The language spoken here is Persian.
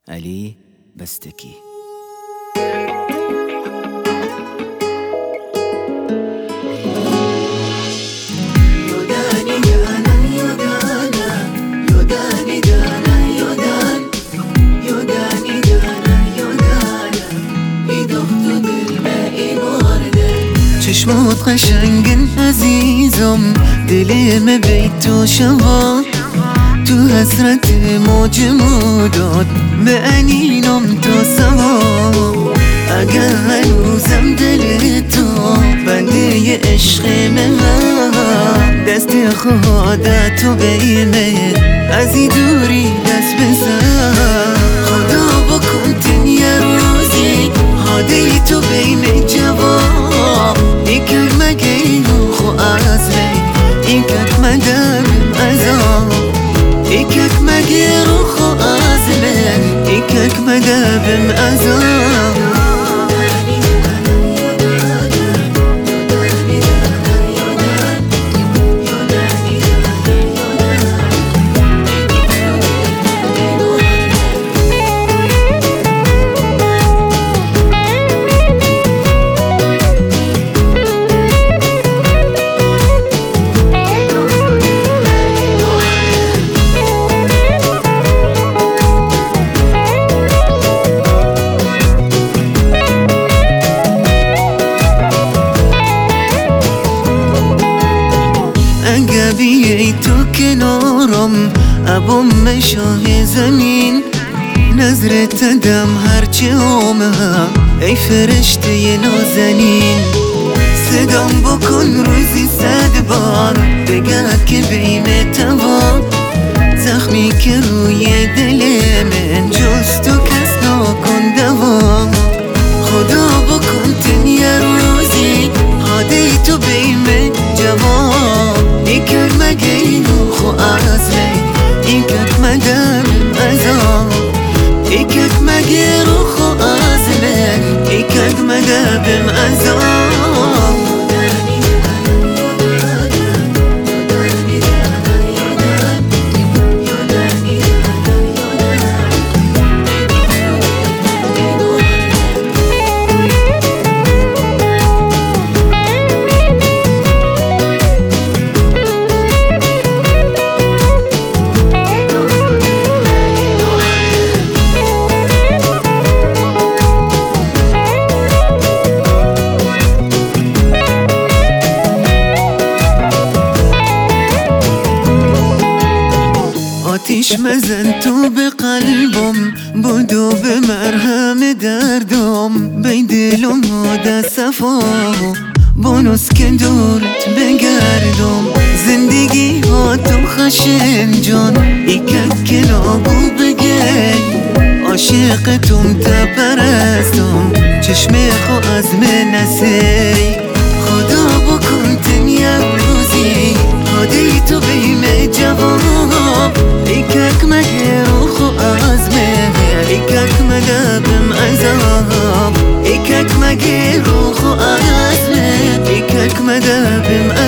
علی بستکی. چشمات قشنگن عزیزم، دلم بیت تو شوا، تو حسرت موج موداد معنینم تا سوا. اگر هنوزم دل تو بنده عشق من، دست خودتو بیمه از این دوری دست بزن. خدا بکن تن یه روزی حاده تو بیمه جواب، ایکک مگه اینو خو ازمه ایکک مدم ازام، ایکک مگه رو خو ازمه ایکک مدم ازام. اگه بیایی تو کنارم ابم مشاه زمین، نظرت دم هرچه آمه ای فرشته نازنین. صدام بکن روزی 100 بار بگه که بیمه توان، زخمی که روی دل من جز تو کس نکن دوام. خدا بکن تن یه روزی حاده تو بیمه جواب، ایکک مگه اینو خو ازمه ایکک مدم ازام، ایکک مگه رو خو ازمه ایکک مدم ازام. آتیش مزن تو به قلبم، بدو به مرهم دردم، بی دلم ماده صفا بونس که دورت بگردم. زندگی ها تو خشم جان ایکک که نابو بگل، عاشق توم تا پرستم چشم خو از من نسری. خدا بکن تن یه روزی حاده تو بیمه جواب، ایکک مگه رو خو ازمه ایکک مدبم عذاب، ایکک مگه رو خو ازمه ایکک مدبم